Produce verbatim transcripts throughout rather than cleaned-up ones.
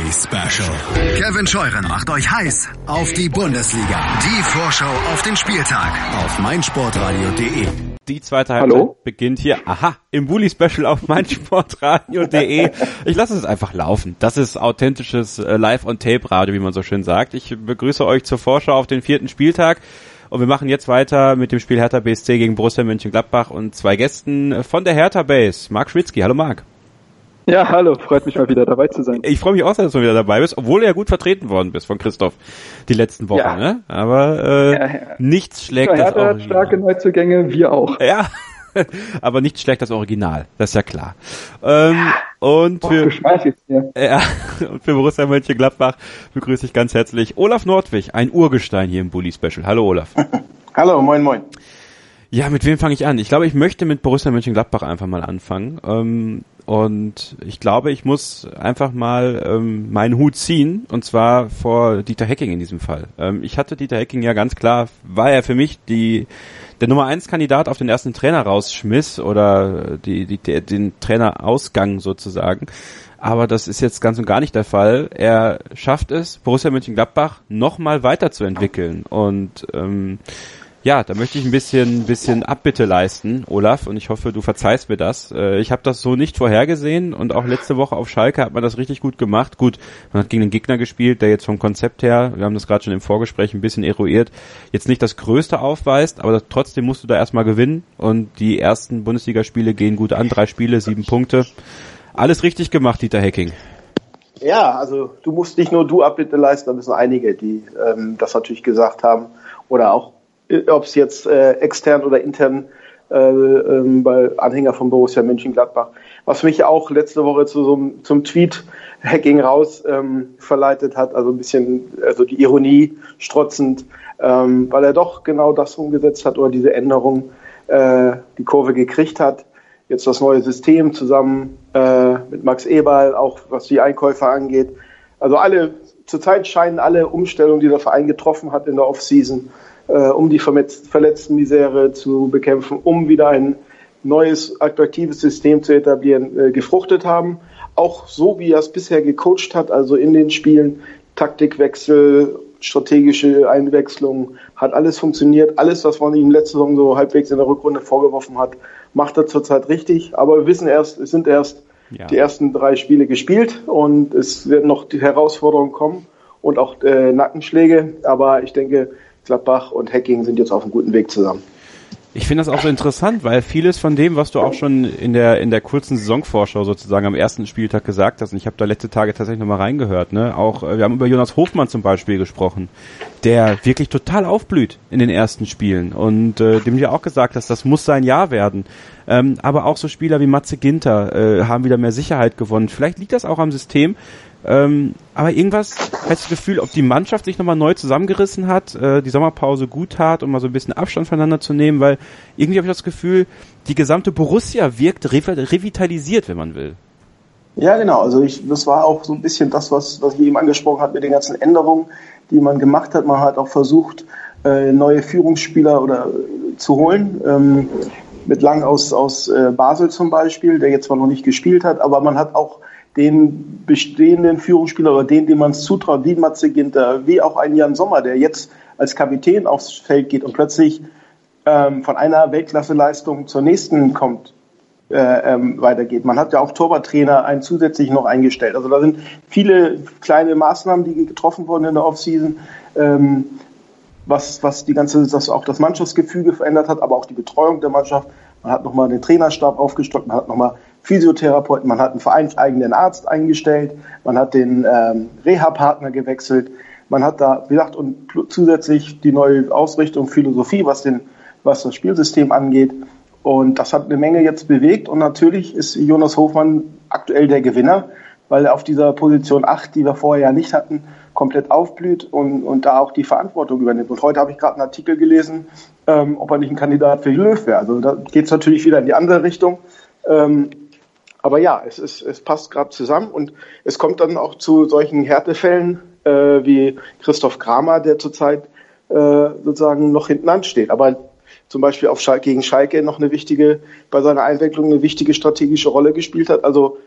Bully Special. Kevin Scheuren macht euch heiß auf die Bundesliga. Die Vorschau auf den Spieltag auf meinsportradio punkt de. Die zweite Halbzeit Hallo? beginnt hier, aha, im Bully Special auf meinsportradio punkt de. Ich lasse es einfach laufen. Das ist authentisches äh, Live-on-Tape-Radio, wie man so schön sagt. Ich begrüße euch zur Vorschau auf den vierten Spieltag. Und wir machen jetzt weiter mit dem Spiel Hertha B S C gegen Borussia Mönchengladbach und zwei Gästen von der Hertha Base. Marc Schwitzky, hallo Marc. Ja, hallo, freut mich mal wieder dabei zu sein. Ich freue mich auch, dass du wieder dabei bist, obwohl du ja gut vertreten worden bist von Christoph die letzten Wochen, ja. ne? Aber äh, ja, ja. nichts schlägt ja, das Original. Hertha hat starke Neuzugänge, wir auch. Ja, aber nichts schlägt das Original, das ist ja klar. Ähm, und, Och, für, ja, und für Borussia Mönchengladbach begrüße ich ganz herzlich Olaf Nordwig, ein Urgestein hier im Bully Special. Hallo Olaf. Hallo, moin moin. Ja, mit wem fange ich an? Ich glaube, ich möchte mit Borussia Mönchengladbach einfach mal anfangen. Ähm, und ich glaube, ich muss einfach mal ähm, meinen Hut ziehen, und zwar vor Dieter Hecking in diesem Fall. Ähm, ich hatte Dieter Hecking ja ganz klar, war er für mich die der Nummer eins Kandidat auf den ersten Trainer rausschmiss oder die, die, der, den Trainerausgang sozusagen. Aber das ist jetzt ganz und gar nicht der Fall. Er schafft es, Borussia Mönchengladbach nochmal weiterzuentwickeln. Und ähm, ja, da möchte ich ein bisschen bisschen Abbitte leisten, Olaf, und ich hoffe, du verzeihst mir das. Äh, ich habe das so nicht vorhergesehen und auch letzte Woche auf Schalke hat man das richtig gut gemacht. Gut, man hat gegen einen Gegner gespielt, der jetzt vom Konzept her, wir haben das gerade schon im Vorgespräch ein bisschen eruiert, jetzt nicht das Größte aufweist, aber das, trotzdem musst du da erstmal gewinnen und die ersten Bundesligaspiele gehen gut an, drei Spiele, sieben Punkte. Alles richtig gemacht, Dieter Hecking. Ja, also du musst nicht nur du Abbitte leisten, da müssen einige, die ähm, das natürlich gesagt haben oder auch ob es jetzt äh, extern oder intern äh, ähm, bei Anhänger von Borussia Mönchengladbach. Was mich auch letzte Woche zu so einem, zum Tweet-Hacking raus ähm, verleitet hat, also ein bisschen, also die Ironie strotzend, ähm, weil er doch genau das umgesetzt hat oder diese Änderung äh, die Kurve gekriegt hat. Jetzt das neue System zusammen äh, mit Max Eberl, auch was die Einkäufe angeht. Also alle, zurzeit scheinen alle Umstellungen, die der Verein getroffen hat in der Offseason, um die Verletztenmisere zu bekämpfen, um wieder ein neues, attraktives System zu etablieren, gefruchtet haben. Auch so, wie er es bisher gecoacht hat, also in den Spielen, Taktikwechsel, strategische Einwechslung, hat alles funktioniert. Alles, was man ihm letzte Saison so halbwegs in der Rückrunde vorgeworfen hat, macht er zurzeit richtig. Aber wir wissen erst, es sind erst ja. die ersten drei Spiele gespielt und es werden noch die Herausforderungen kommen und auch äh, Nackenschläge. Aber ich denke, Gladbach und Hecking sind jetzt auf einem guten Weg zusammen. Ich finde das auch so interessant, weil vieles von dem, was du auch schon in der in der kurzen Saisonvorschau sozusagen am ersten Spieltag gesagt hast, und ich habe da letzte Tage tatsächlich nochmal reingehört, ne, auch wir haben über Jonas Hofmann zum Beispiel gesprochen, der wirklich total aufblüht in den ersten Spielen und äh, dem du ja auch gesagt hast, das muss sein Jahr werden. Ähm, aber auch so Spieler wie Matze Ginter äh, haben wieder mehr Sicherheit gewonnen. Vielleicht liegt das auch am System. Ähm, aber irgendwas, hast du das Gefühl, ob die Mannschaft sich nochmal neu zusammengerissen hat, äh, die Sommerpause gut tat, um mal so ein bisschen Abstand voneinander zu nehmen, weil irgendwie habe ich das Gefühl, die gesamte Borussia wirkt re- revitalisiert, wenn man will. Ja, genau, also ich, das war auch so ein bisschen das, was, was ich eben angesprochen habe mit den ganzen Änderungen, die man gemacht hat. Man hat auch versucht, äh, neue Führungsspieler oder äh, zu holen, ähm, mit Lang aus, aus äh, Basel zum Beispiel, der jetzt zwar noch nicht gespielt hat, aber man hat auch den bestehenden Führungsspieler oder den, dem man es zutraut, wie Matze Ginter, wie auch ein Jan Sommer, der jetzt als Kapitän aufs Feld geht und plötzlich ähm, von einer Weltklasseleistung zur nächsten kommt, äh, ähm, weitergeht. Man hat ja auch Torwarttrainer einen zusätzlich noch eingestellt. Also da sind viele kleine Maßnahmen, die getroffen wurden in der Offseason, ähm, was, was die ganze, das auch das Mannschaftsgefüge verändert hat, aber auch die Betreuung der Mannschaft. Man hat nochmal den Trainerstab aufgestockt, man hat nochmal Physiotherapeuten, man hat einen vereinseigenen Arzt eingestellt, man hat den ähm, Reha-Partner gewechselt, man hat da, wie gesagt, und zusätzlich die neue Ausrichtung, Philosophie, was den, was das Spielsystem angeht. Und das hat eine Menge jetzt bewegt und natürlich ist Jonas Hofmann aktuell der Gewinner, weil er auf dieser Position acht, die wir vorher ja nicht hatten, komplett aufblüht und, und da auch die Verantwortung übernimmt. Und heute habe ich gerade einen Artikel gelesen, ähm, ob er nicht ein Kandidat für Löw wäre. Also da geht es natürlich wieder in die andere Richtung. Ähm, aber ja, es, ist, es passt gerade zusammen und es kommt dann auch zu solchen Härtefällen äh, wie Christoph Kramer, der zurzeit äh, sozusagen noch hinten ansteht. Aber zum Beispiel auf Schalke, gegen Schalke noch eine wichtige, bei seiner Einwechslung eine wichtige strategische Rolle gespielt hat. Also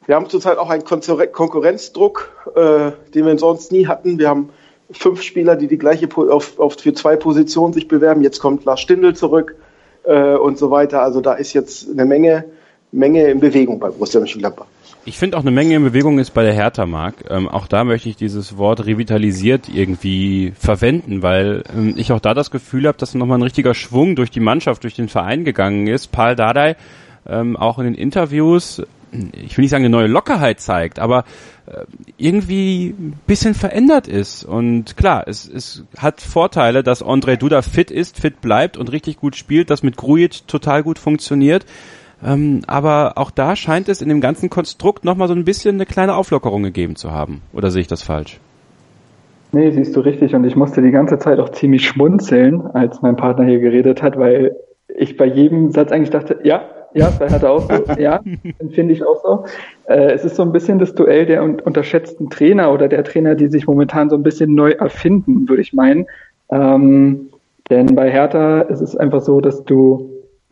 wir haben zurzeit auch einen Konkurrenzdruck, äh, den wir sonst nie hatten. Wir haben fünf Spieler, die die gleiche po- auf, auf für zwei Positionen sich bewerben. Jetzt kommt Lars Stindl zurück äh, und so weiter. Also da ist jetzt eine Menge, Menge in Bewegung bei Borussia Mönchengladbach. Ich finde auch eine Menge in Bewegung ist bei der Hertha, Marc. Ähm, auch da möchte ich dieses Wort revitalisiert irgendwie verwenden, weil ähm, ich auch da das Gefühl habe, dass nochmal ein richtiger Schwung durch die Mannschaft, durch den Verein gegangen ist. Paul Dardai ähm, auch in den Interviews, ich will nicht sagen, eine neue Lockerheit zeigt, aber äh, irgendwie ein bisschen verändert ist. Und klar, es, es hat Vorteile, dass Ondrej Duda fit ist, fit bleibt und richtig gut spielt, das mit Grujic total gut funktioniert. Ähm, aber auch da scheint es in dem ganzen Konstrukt nochmal so ein bisschen eine kleine Auflockerung gegeben zu haben. Oder sehe ich das falsch? Nee, siehst du richtig. Und ich musste die ganze Zeit auch ziemlich schmunzeln, als mein Partner hier geredet hat, weil ich bei jedem Satz eigentlich dachte, ja, ja, bei Hertha auch so, ja, finde ich auch so. Äh, es ist so ein bisschen das Duell der un- unterschätzten Trainer oder der Trainer, die sich momentan so ein bisschen neu erfinden, würde ich meinen. Ähm, denn bei Hertha ist es einfach so, dass du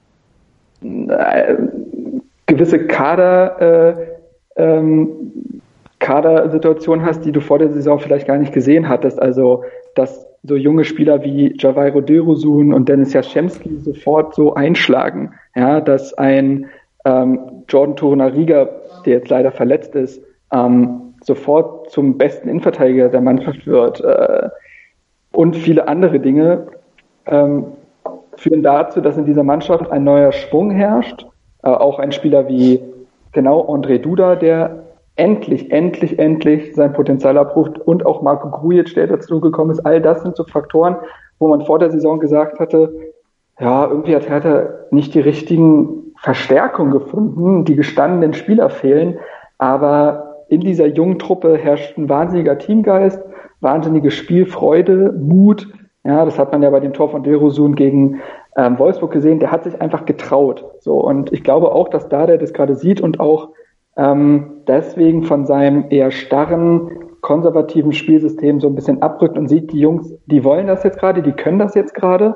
gewisse Kader, äh, ähm, Kadersituationen hast, die du vor der Saison vielleicht gar nicht gesehen hattest. Also, dass so junge Spieler wie Javairo Dörosun und Dennis Jaschemski sofort so einschlagen. Ja, dass ein ähm, Jordan Torunariga, der jetzt leider verletzt ist, ähm, sofort zum besten Innenverteidiger der Mannschaft wird. Äh, und viele andere Dinge ähm, führen dazu, dass in dieser Mannschaft ein neuer Schwung herrscht. Äh, auch ein Spieler wie genau Ondrej Duda, der endlich, endlich, endlich sein Potenzial abruft, und auch Marko Grujic, der dazu gekommen ist. All das sind so Faktoren, wo man vor der Saison gesagt hatte, ja, irgendwie hat Hertha nicht die richtigen Verstärkungen gefunden, die gestandenen Spieler fehlen, aber in dieser jungen Truppe herrscht ein wahnsinniger Teamgeist, wahnsinnige Spielfreude, Mut. Ja, das hat man ja bei dem Tor von Dörosun gegen ähm, Wolfsburg gesehen. Der hat sich einfach getraut. So, und ich glaube auch, dass da der das gerade sieht und auch ähm, deswegen von seinem eher starren, konservativen Spielsystem so ein bisschen abrückt und sieht, die Jungs, die wollen das jetzt gerade, die können das jetzt gerade.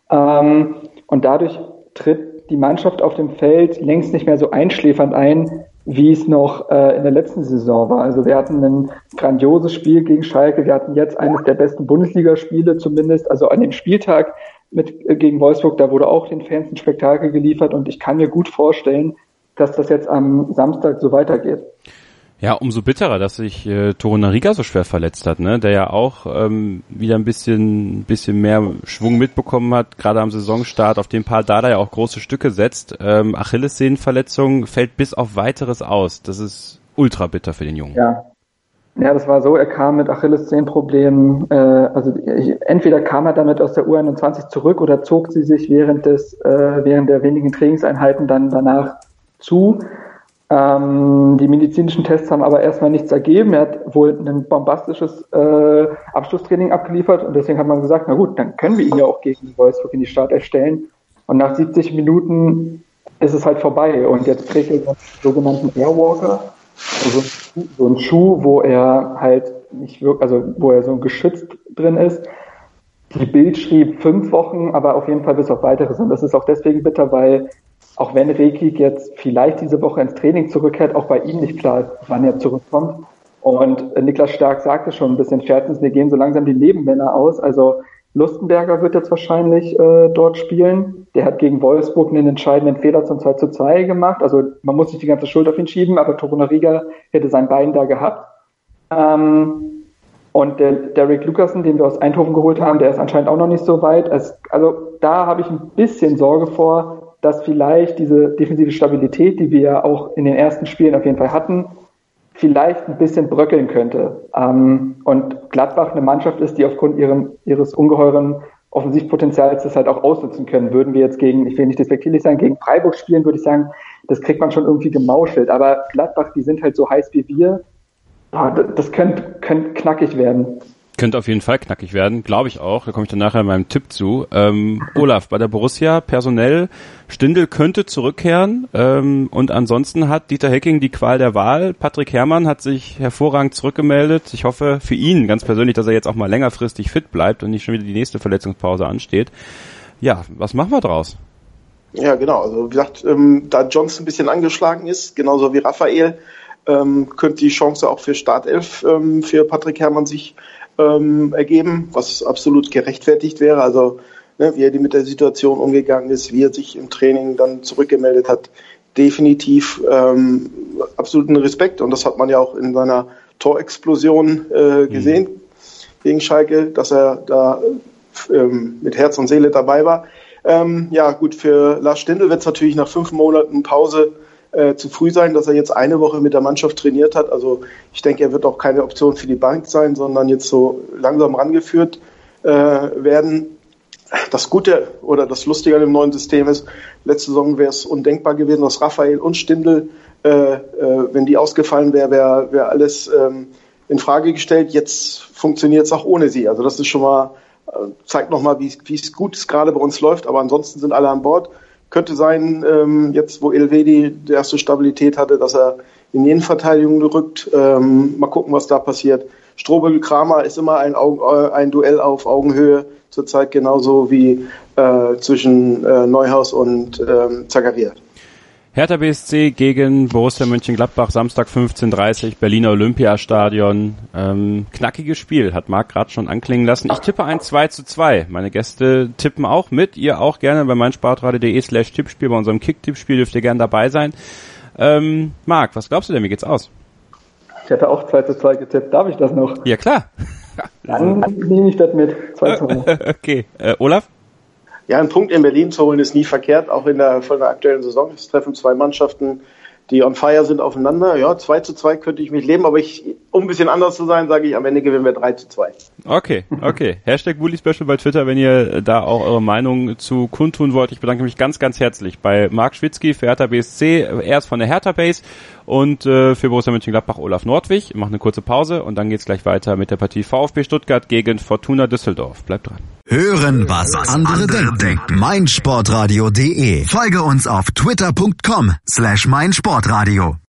Ähm, und dadurch tritt die Mannschaft auf dem Feld längst nicht mehr so einschläfernd ein, wie es noch äh, in der letzten Saison war. Also wir hatten ein grandioses Spiel gegen Schalke, wir hatten jetzt eines der besten Bundesligaspiele zumindest, also an dem Spieltag mit äh, gegen Wolfsburg, da wurde auch den Fans ein Spektakel geliefert, und ich kann mir gut vorstellen, dass das jetzt am Samstag so weitergeht. Ja, umso bitterer, dass sich äh, Torunariga so schwer verletzt hat, ne? Der ja auch ähm, wieder ein bisschen bisschen mehr Schwung mitbekommen hat, gerade am Saisonstart, auf den Paul Dardai ja auch große Stücke setzt. Ähm, Achillessehnenverletzung, fällt bis auf Weiteres aus. Das ist ultra bitter für den Jungen. Ja. Ja, das war so, er kam mit Achillessehnenproblemen, äh, also ich, entweder kam er damit aus der U einundzwanzig zurück oder zog sie sich während des äh, während der wenigen Trainingseinheiten dann danach zu. Ähm, die medizinischen Tests haben aber erstmal nichts ergeben. Er hat wohl ein bombastisches äh, Abschlusstraining abgeliefert, und deswegen hat man gesagt, na gut, dann können wir ihn ja auch gegen Wolfsburg in die Startelf stellen. Und nach siebzig Minuten ist es halt vorbei, und jetzt trägt er so einen sogenannten Airwalker, also so einen Schuh, wo er halt nicht wirklich, also wo er so geschützt drin ist. Die Bild schrieb fünf Wochen, aber auf jeden Fall bis auf Weiteres. Und das ist auch deswegen bitter, weil auch wenn Rekik jetzt vielleicht diese Woche ins Training zurückkehrt, auch bei ihm nicht klar ist, wann er zurückkommt. Und Niklas Stark sagte schon ein bisschen scherzend, mir gehen so langsam die Nebenmänner aus. Also Lustenberger wird jetzt wahrscheinlich äh, dort spielen. Der hat gegen Wolfsburg einen entscheidenden Fehler zum zwei zu zwei gemacht. Also man muss nicht die ganze Schuld auf ihn schieben, aber Torunariga hätte sein Bein da gehabt. Ähm, und der Derek Lucassen, den wir aus Eindhoven geholt haben, der ist anscheinend auch noch nicht so weit. Es, also da habe ich ein bisschen Sorge vor, dass vielleicht diese defensive Stabilität, die wir ja auch in den ersten Spielen auf jeden Fall hatten, vielleicht ein bisschen bröckeln könnte. Ähm, und Gladbach eine Mannschaft ist, die aufgrund ihrem, ihres ungeheuren Offensivpotenzials das halt auch ausnutzen können. Würden wir jetzt gegen, ich will nicht despektierlich sein, gegen Freiburg spielen, würde ich sagen, das kriegt man schon irgendwie gemauschelt. Aber Gladbach, die sind halt so heiß wie wir. Das könnte, könnte knackig werden. Könnte auf jeden Fall knackig werden, glaube ich auch. Da komme ich dann nachher in meinem Tipp zu. Ähm, Olaf, bei der Borussia personell, Stindl könnte zurückkehren, ähm, und ansonsten hat Dieter Hecking die Qual der Wahl. Patrick Herrmann hat sich hervorragend zurückgemeldet. Ich hoffe für ihn ganz persönlich, dass er jetzt auch mal längerfristig fit bleibt und nicht schon wieder die nächste Verletzungspause ansteht. Ja, was machen wir draus? Ja, genau. Also wie gesagt, ähm, da Johnson ein bisschen angeschlagen ist, genauso wie Raphael, ähm, könnte die Chance auch für Startelf ähm, für Patrick Herrmann sich ähm, ergeben, was absolut gerechtfertigt wäre. Also ne, wie er mit der Situation umgegangen ist, wie er sich im Training dann zurückgemeldet hat, definitiv ähm, absoluten Respekt. Und das hat man ja auch in seiner Torexplosion äh, gesehen mhm. gegen Schalke, dass er da ähm, mit Herz und Seele dabei war. Ähm, ja gut, für Lars Stindl wird es natürlich nach fünf Monaten Pause äh, zu früh sein, dass er jetzt eine Woche mit der Mannschaft trainiert hat. Also ich denke, er wird auch keine Option für die Bank sein, sondern jetzt so langsam rangeführt äh, werden. Das Gute oder das Lustige an dem neuen System ist, letzte Saison wäre es undenkbar gewesen, dass Raphael und Stindl, äh, äh, wenn die ausgefallen wäre, wäre wär alles ähm, in Frage gestellt. Jetzt funktioniert es auch ohne sie. Also das ist schon mal, äh, zeigt nochmal, wie es gut es gerade bei uns läuft. Aber ansonsten sind alle an Bord. Könnte sein, ähm, jetzt wo Elvedi die erste Stabilität hatte, dass er in die Innenverteidigung rückt. Ähm, mal gucken, was da passiert. Strobel-Kramer ist immer ein, Augen, äh, ein Duell auf Augenhöhe. Zurzeit genauso wie äh, zwischen äh, Neuhaus und ähm, Zakaria. Hertha B S C gegen Borussia Mönchengladbach, Samstag fünfzehn Uhr dreißig, Berliner Olympiastadion. Ähm, knackiges Spiel, hat Marc gerade schon anklingen lassen. Ich tippe ein zwei zu zwei. Meine Gäste tippen auch mit. Ihr auch gerne bei meinsportradio.de slash Tippspiel. Bei unserem Kick-Tippspiel dürft ihr gerne dabei sein. Ähm, Marc, was glaubst du denn? Wie geht's aus? Ich hätte auch zwei zu zwei getippt. Darf ich das noch? Ja, klar. Dann nehme ich das mit. zwei zu zwei. Okay. Äh, Olaf? Ja, einen Punkt in Berlin zu holen ist nie verkehrt, auch in der, von der aktuellen Saison. Es treffen zwei Mannschaften, die on fire sind, aufeinander. Ja, zwei zu zwei könnte ich mich leben, aber ich, um ein bisschen anders zu sein, sage ich, am Ende gewinnen wir drei zu zwei. Okay, okay. Hashtag Bully Special bei Twitter, wenn ihr da auch eure Meinung zu kundtun wollt. Ich bedanke mich ganz, ganz herzlich bei Marc Schwitzky für Hertha B S C, erst von der Hertha Base und äh, für Borussia Mönchengladbach Olaf Nordwig. Wir machen eine kurze Pause und dann geht's gleich weiter mit der Partie VfB Stuttgart gegen Fortuna Düsseldorf. Bleibt dran. Hören, was andere denken. meinsportradio punkt de. Folge uns auf twitter punkt com slash meinsportradio.